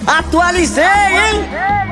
Atualizei, hein?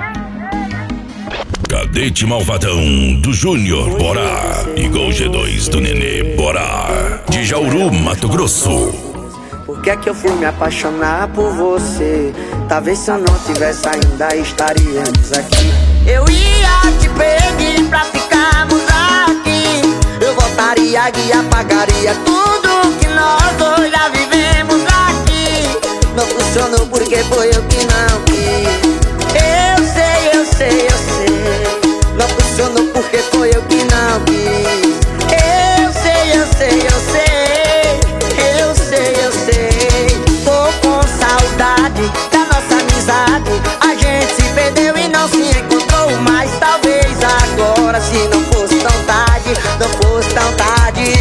Cadete Malvadão do Júnior Borá e Gol G2 do Nenê Borá, de Jauru, Mato Grosso. Por que é que eu fui me apaixonar por você? Talvez se eu não tivesse ainda estaríamos aqui. Eu ia te pedir pra ficarmos aqui. Eu voltaria e apagaria tudo que nós dois já vivemos aqui. Não funcionou porque foi eu que não quis. Eu sei, eu sei, eu sei. Não funcionou porque foi eu que não quis. Eu sei, eu sei, eu sei. Eu sei, eu sei. Tô com saudade da nossa amizade. A gente se perdeu e não se encontrou. Mas talvez agora, se não fosse tão tarde, não fosse tão tarde.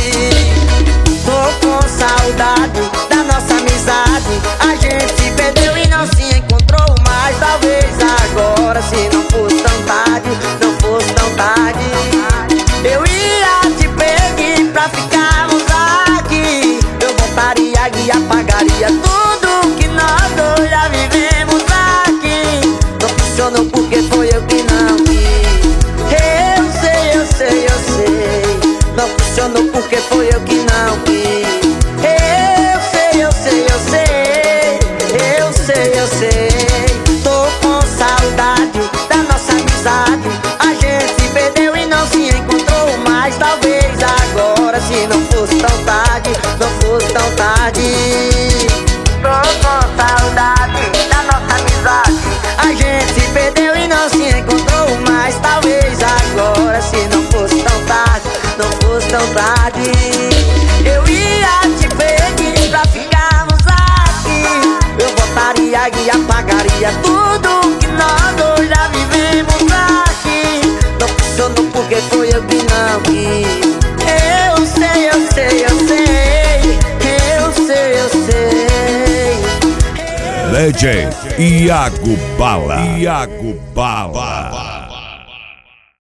Tô com saudade da nossa amizade. A gente se perdeu e não se encontrou. Mas talvez agora, se não fosse tão tarde, não fosse tão tarde. Eu ia te pedir pra ficarmos aqui. Eu voltaria e apagaria tudo que nós dois já vivemos aqui. Não funcionou porque foi eu que não quis. Eu sei, eu sei, eu sei. Não funcionou porque foi eu que não quis. Eu sei, eu sei, eu sei. Eu sei, eu sei. Tô com saudade da nossa amizade. A gente se perdeu e não se encontrou. Mas talvez agora, se não fosse tão tarde, não fosse tão tarde. Tô com saudade da nossa amizade. A gente se perdeu e não se encontrou. Mas talvez agora, se não fosse tão tarde, não fosse tão tarde. Eu ia te pedir pra ficarmos aqui. Eu voltaria e apagaria tudo que nós dois já vivemos aqui. Não funcionou porque foi eu que não quis. Eu sei, eu sei, eu sei. Eu sei, eu sei. Legend Iago Bala. Iago Bala.